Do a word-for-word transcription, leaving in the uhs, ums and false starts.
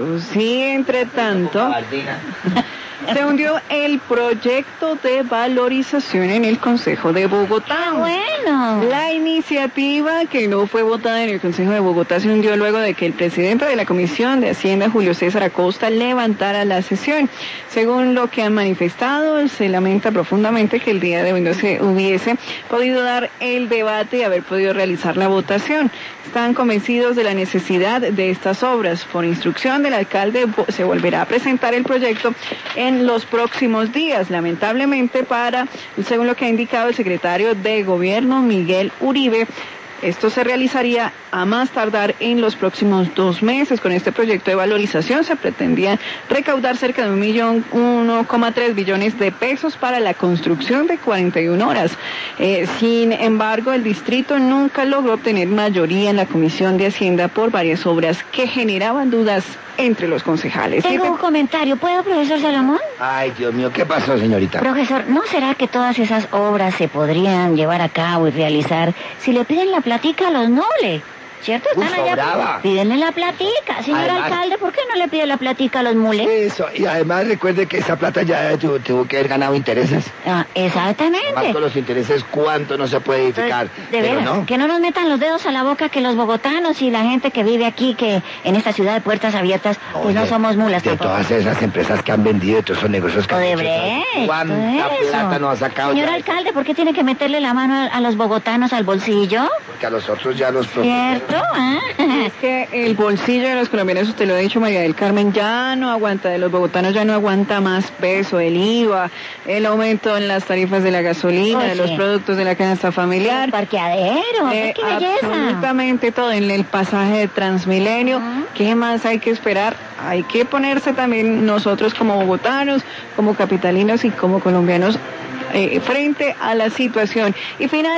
Sí, entre tanto, se hundió el proyecto de valorización en el Consejo de Bogotá. ¡Ah, bueno! La iniciativa que no fue votada en el Consejo de Bogotá se hundió luego de que el presidente de la Comisión de Hacienda, Julio César Acosta, levantara la sesión. Según lo que han manifestado, se lamenta profundamente que el día de hoy no se hubiese podido dar el debate y haber podido realizar la votación. Están convencidos de la necesidad de estas obras. Por instrucción del alcalde, se volverá a presentar el proyecto en los próximos días. Lamentablemente, para, según lo que ha indicado el secretario de Gobierno, Miguel Uribe, esto se realizaría a más tardar en los próximos dos meses. Con este proyecto de valorización se pretendía recaudar cerca de un millón, uno coma tres billones de pesos para la construcción de cuarenta y una horas. Eh, sin embargo, el distrito nunca logró obtener mayoría en la Comisión de Hacienda por varias obras que generaban dudas entre los concejales. Tengo un comentario. ¿Puedo, profesor Salomón? Ay, Dios mío, ¿qué pasó, señorita? Profesor, ¿no será que todas esas obras se podrían llevar a cabo y realizar si le piden la platica a los nobles? ¿Cierto? Están Uf, allá. sobraba. Pídenle la platica. Señor Además, alcalde, ¿por qué no le pide la platica a los mules? Eso, y además recuerde que esa plata ya tuvo, tuvo que haber ganado intereses. Ah, exactamente. Más con los intereses, ¿cuánto no se puede edificar? De Pero veras, no. que no nos metan los dedos a la boca que los bogotanos y la gente que vive aquí, que en esta ciudad de puertas abiertas, No, pues no de- somos mulas De tampoco. todas esas empresas que han vendido, de todos esos negocios que han hecho, Odebrecht, ¿sabes? ¿Cuánta todo eso. plata nos ha sacado? Señor ya? alcalde, ¿por qué tiene que meterle la mano a, a los bogotanos al bolsillo? Porque a los otros ya los ¿Cierto? ¿Ah? Es que el bolsillo de los colombianos, usted lo ha dicho, María del Carmen, ya no aguanta, de los bogotanos ya no aguanta más peso, el I V A, el aumento en las tarifas de la gasolina, Oye. de los productos de la canasta familiar. Los parqueaderos, Eh, qué belleza. absolutamente todo, en el pasaje de Transmilenio. Ajá. ¿Qué más hay que esperar? Hay que ponerse también nosotros como bogotanos, como capitalinos y como colombianos eh, frente a la situación. Y final